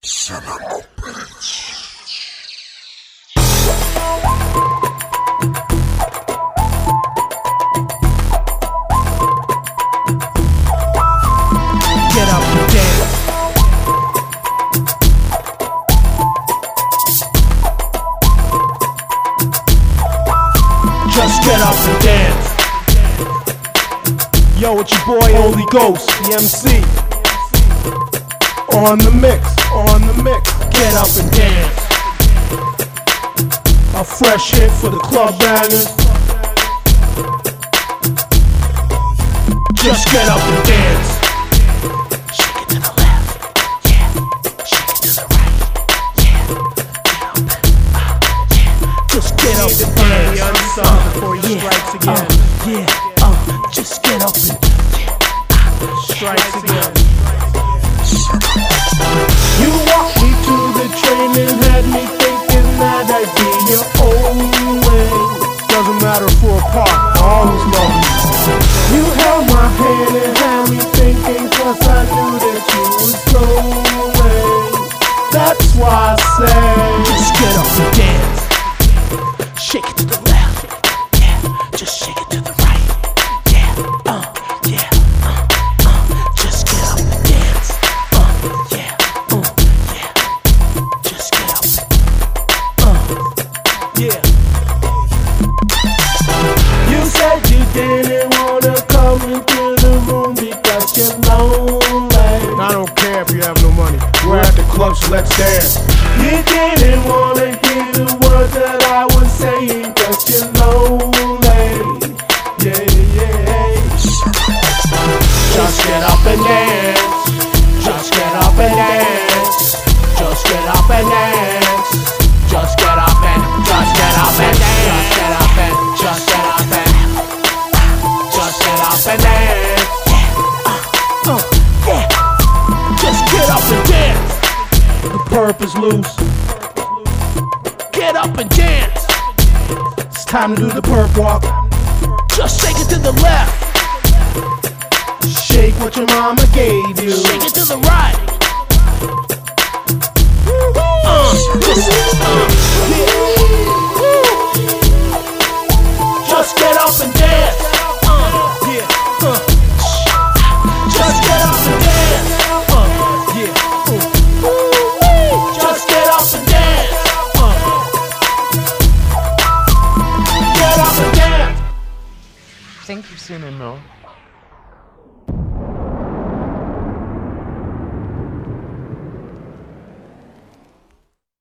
Cinema Beats. Get up and dance. Just get up and dance. Yo, it's your boy Holy Ghost, the MC. On the mix, get up and dance. A fresh hit for the club bangers. Just get up and dance. Shake it to the left, yeah. Shake it to the right, yeah. Get up and, yeah. Just get up and dance. Before he strikes again. Just get up and, Strikes again. You walked me to the train and had me thinking that I'd be your own way. Doesn't matter for a part, I always love you. You held my hand and had me thinking, cause I knew that you would go away. That's why I say, just get up and dance. Shake it to the left, yeah. Just shake it to the right, yeah. Yeah. Just get up and dance, yeah. Yeah. Just get up, yeah. You said you didn't wanna come into the room because you're lonely. I don't care if you have no money. We're at the club, so let's dance. You didn't wanna hear the words that I was saying cause you're lonely. Yeah. Just get up and dance. Just get up and dance. Just get up and dance. Just get up and, just get up and dance. Just get up and, just get up and, just get up and dance. Yeah. Just get up and dance. The perp is loose. Get up and dance. It's time to do the perp walk. Just shake it to the left. Shake what your mama gave you. Shake it to the right. Just get up and dance. Just get up and dance. Just get up and dance. Get up and dance. Thank you, Cinema.